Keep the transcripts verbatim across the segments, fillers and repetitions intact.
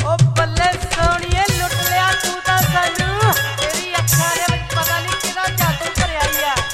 ओ बल्ले सोनिए लुट लिया तू ता सानू तेरी अखां दे विच पता नहीं किहदा जादू भरिया ही आ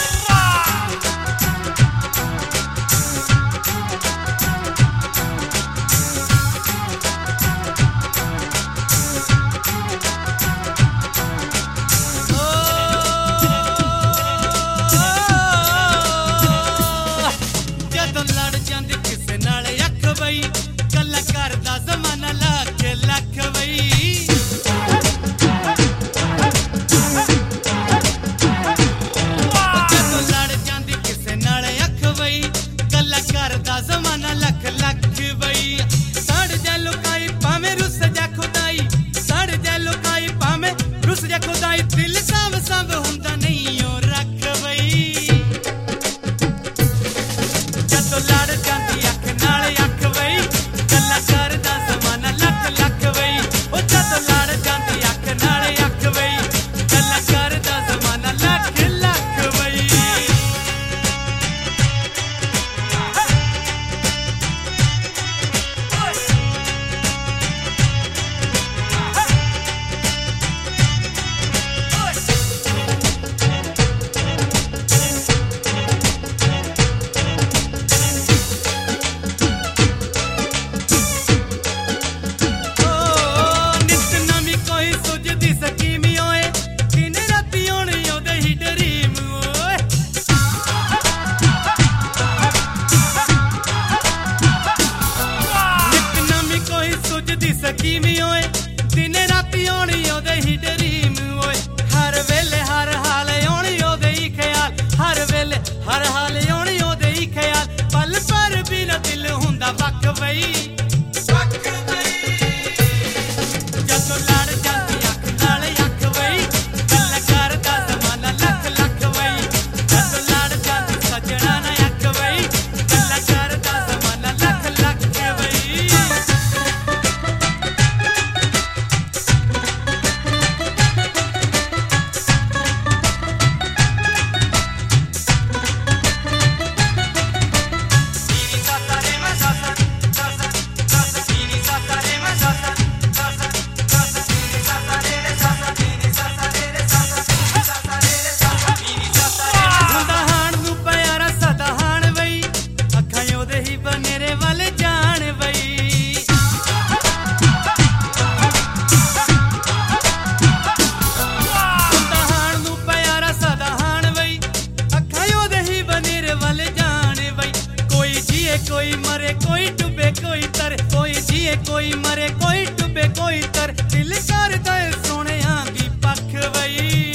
कोई मरे कोई डूबे कोई तर कोई जिए कोई मरे कोई डूबे कोई तर दिल कर दे सोने आंगी पख वई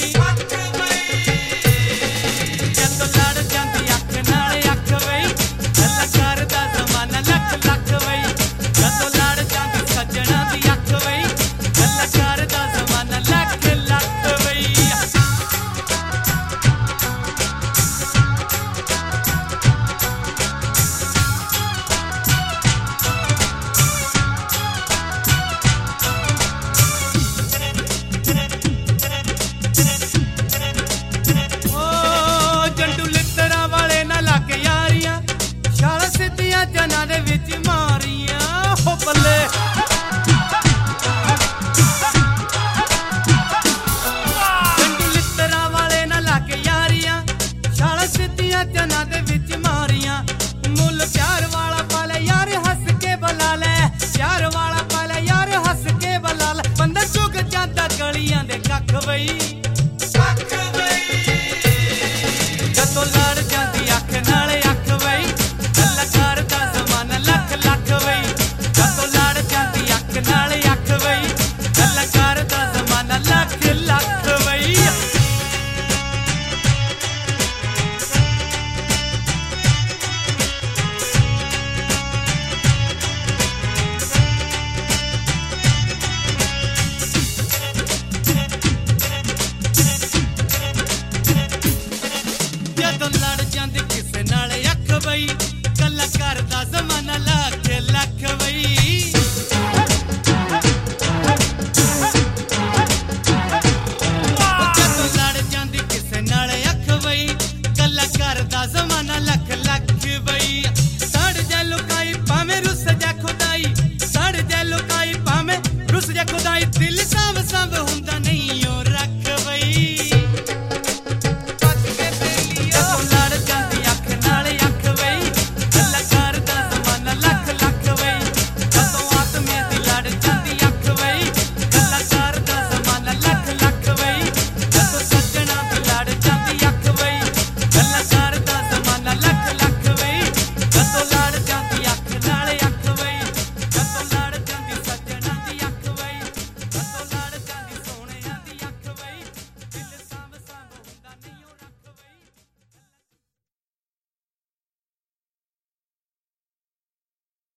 जद लड़ जांदी अख नाल अख वई दिल करदा ज़माना लख लख वई जद लड़ जांदी सजना दी अख वई दिल करदा ज़माना लख लख वई जना दे विच मारियां हो बल्ले गंडू लित्तरा वाले ना लाके यारियां शाला सिद्धियां जना दे विच मारियां मुल प्यार वाला पाले यार हंस के बुला ले प्यार वाला पाले यार हंस के बुला ले बंदा चुग जांदा गलियां दे कख वई कख वई जदों लड़ जांदी अख नाल अख वई गल्ला करदा ज़माना लख लख वई जदों लड़ जांदी अख नाल अख वई गल्ला करदा ज़माना लख लख वई दिल